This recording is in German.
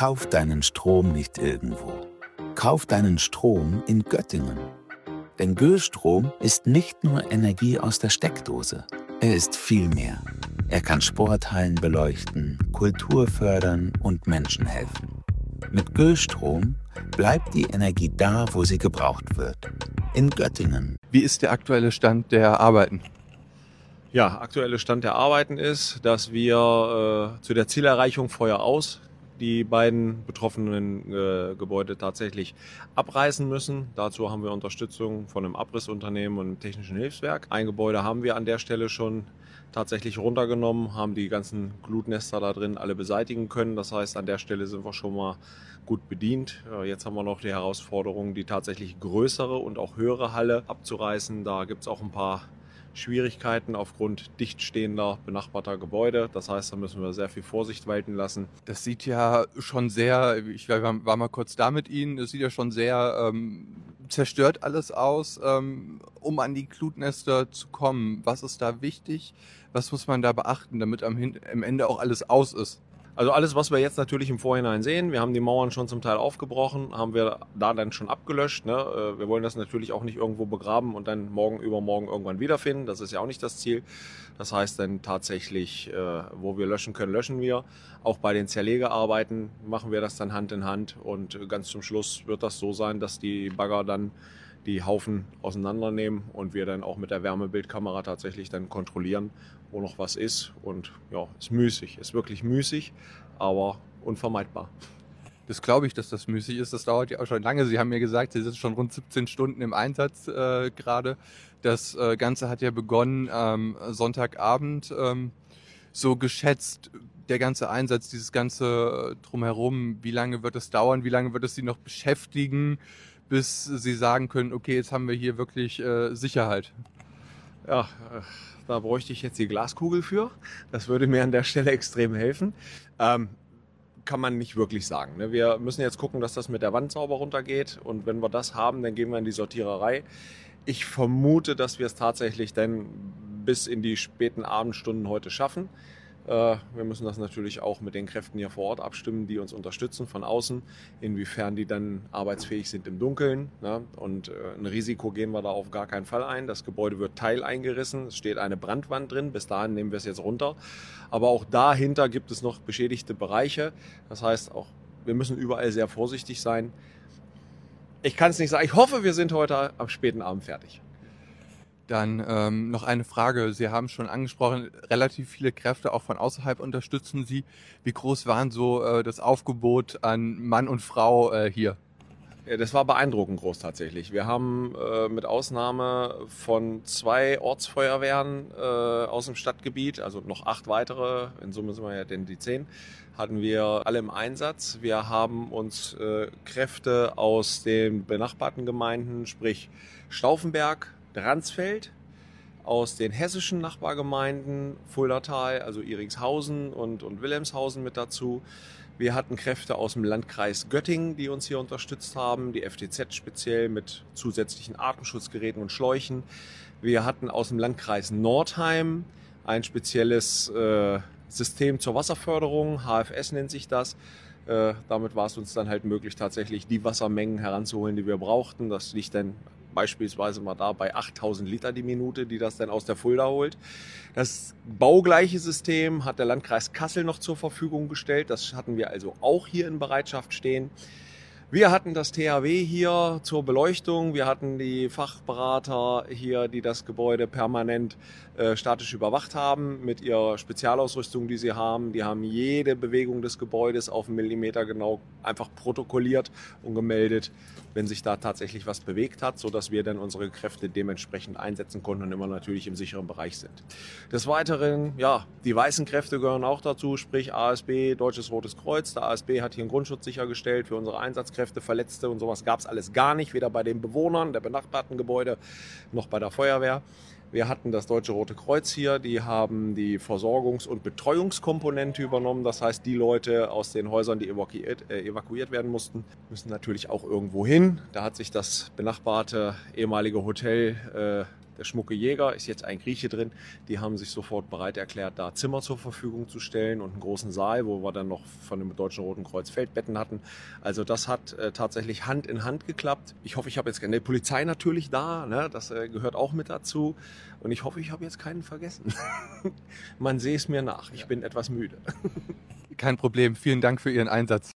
Kauf deinen Strom nicht irgendwo. Kauf deinen Strom in Göttingen. Denn Göstrom ist nicht nur Energie aus der Steckdose. Er ist viel mehr. Er kann Sporthallen beleuchten, Kultur fördern und Menschen helfen. Mit Göstrom bleibt die Energie da, wo sie gebraucht wird. In Göttingen. Wie ist der aktuelle Stand der Arbeiten? Ja, aktuelle Stand der Arbeiten ist, dass wir zu der Zielerreichung Feuer aus die beiden betroffenen Gebäude tatsächlich abreißen müssen. Dazu haben wir Unterstützung von einem Abrissunternehmen und einem technischen Hilfswerk. Ein Gebäude haben wir an der Stelle schon tatsächlich runtergenommen, haben die ganzen Glutnester da drin alle beseitigen können. Das heißt, an der Stelle sind wir schon mal gut bedient. Jetzt haben wir noch die Herausforderung, die tatsächlich größere und auch höhere Halle abzureißen. Da gibt es auch ein paar Schwierigkeiten aufgrund dicht stehender, benachbarter Gebäude. Das heißt, da müssen wir sehr viel Vorsicht walten lassen. Das sieht ja schon sehr, ich war mal kurz da mit Ihnen, das sieht ja schon sehr zerstört alles aus, um an die Glutnester zu kommen. Was ist da wichtig? Was muss man da beachten, damit am Ende auch alles aus ist? Also alles, was wir jetzt natürlich im Vorhinein sehen, wir haben die Mauern schon zum Teil aufgebrochen, haben wir da dann schon abgelöscht. Ne? Wir wollen das natürlich auch nicht irgendwo begraben und dann übermorgen irgendwann wiederfinden. Das ist ja auch nicht das Ziel. Das heißt dann tatsächlich, wo wir löschen können, löschen wir. Auch bei den Zerlegearbeiten machen wir das dann Hand in Hand und ganz zum Schluss wird das so sein, dass die Bagger dann die Haufen auseinandernehmen und wir dann auch mit der Wärmebildkamera tatsächlich dann kontrollieren, wo noch was ist. Und ja, ist müßig, ist wirklich müßig, aber unvermeidbar. Das glaube ich, dass das müßig ist. Das dauert ja auch schon lange. Sie haben mir gesagt, Sie sind schon rund 17 Stunden im Einsatz gerade. Das Ganze hat ja begonnen Sonntagabend. So geschätzt, der ganze Einsatz, dieses ganze Drumherum, wie lange wird es dauern? Wie lange wird es Sie noch beschäftigen, bis Sie sagen können, okay, jetzt haben wir hier wirklich Sicherheit? Ja, da bräuchte ich jetzt die Glaskugel für. Das würde mir an der Stelle extrem helfen. Kann man nicht wirklich sagen. Ne? Wir müssen jetzt gucken, dass das mit der Wand sauber runtergeht. Und wenn wir das haben, dann gehen wir in die Sortiererei. Ich vermute, dass wir es tatsächlich dann bis in die späten Abendstunden heute schaffen. Wir müssen das natürlich auch mit den Kräften hier vor Ort abstimmen, die uns unterstützen von außen, inwiefern die dann arbeitsfähig sind im Dunkeln. Ne? Und ein Risiko gehen wir da auf gar keinen Fall ein. Das Gebäude wird teileingerissen, es steht eine Brandwand drin, bis dahin nehmen wir es jetzt runter. Aber auch dahinter gibt es noch beschädigte Bereiche. Das heißt, auch wir müssen überall sehr vorsichtig sein. Ich kann es nicht sagen. Ich hoffe, wir sind heute am späten Abend fertig. Dann noch eine Frage. Sie haben schon angesprochen, relativ viele Kräfte auch von außerhalb unterstützen Sie. Wie groß waren so das Aufgebot an Mann und Frau hier? Ja, das war beeindruckend groß tatsächlich. Wir haben mit Ausnahme von 2 Ortsfeuerwehren aus dem Stadtgebiet, also noch 8 weitere, in Summe sind wir ja denn die 10, hatten wir alle im Einsatz. Wir haben uns Kräfte aus den benachbarten Gemeinden, sprich Stauffenberg, Dransfeld, aus den hessischen Nachbargemeinden, Fuldatal, also Iringshausen und Wilhelmshausen mit dazu. Wir hatten Kräfte aus dem Landkreis Göttingen, die uns hier unterstützt haben, die FTZ speziell mit zusätzlichen Atemschutzgeräten und Schläuchen. Wir hatten aus dem Landkreis Nordheim ein spezielles System zur Wasserförderung, HFS nennt sich das. Damit war es uns dann halt möglich, tatsächlich die Wassermengen heranzuholen, die wir brauchten. Das liegt dann beispielsweise mal da bei 8000 Liter die Minute, die das dann aus der Fulda holt. Das baugleiche System hat der Landkreis Kassel noch zur Verfügung gestellt. Das hatten wir also auch hier in Bereitschaft stehen. Wir hatten das THW hier zur Beleuchtung. Wir hatten die Fachberater hier, die das Gebäude permanent statisch überwacht haben mit ihrer Spezialausrüstung, die sie haben. Die haben jede Bewegung des Gebäudes auf einen Millimeter genau einfach protokolliert und gemeldet, wenn sich da tatsächlich was bewegt hat, sodass wir dann unsere Kräfte dementsprechend einsetzen konnten und immer natürlich im sicheren Bereich sind. Des Weiteren, ja, die weißen Kräfte gehören auch dazu, sprich ASB, Deutsches Rotes Kreuz. Der ASB hat hier einen Grundschutz sichergestellt für unsere Einsatzkräfte, Verletzte und sowas gab es alles gar nicht, weder bei den Bewohnern der benachbarten Gebäude noch bei der Feuerwehr. Wir hatten das Deutsche Rote Kreuz hier, die haben die Versorgungs- und Betreuungskomponente übernommen. Das heißt, die Leute aus den Häusern, die evakuiert werden mussten, müssen natürlich auch irgendwo hin. Da hat sich das benachbarte ehemalige Hotel Der Schmucke Jäger ist jetzt ein Grieche drin. Die haben sich sofort bereit erklärt, da Zimmer zur Verfügung zu stellen und einen großen Saal, wo wir dann noch von dem Deutschen Roten Kreuz Feldbetten hatten. Also das hat tatsächlich Hand in Hand geklappt. Ich hoffe, ich habe jetzt keine Polizei natürlich da, ne? Das gehört auch mit dazu. Und ich hoffe, ich habe jetzt keinen vergessen. Man sehe es mir nach. Ich bin etwas müde. Kein Problem. Vielen Dank für Ihren Einsatz.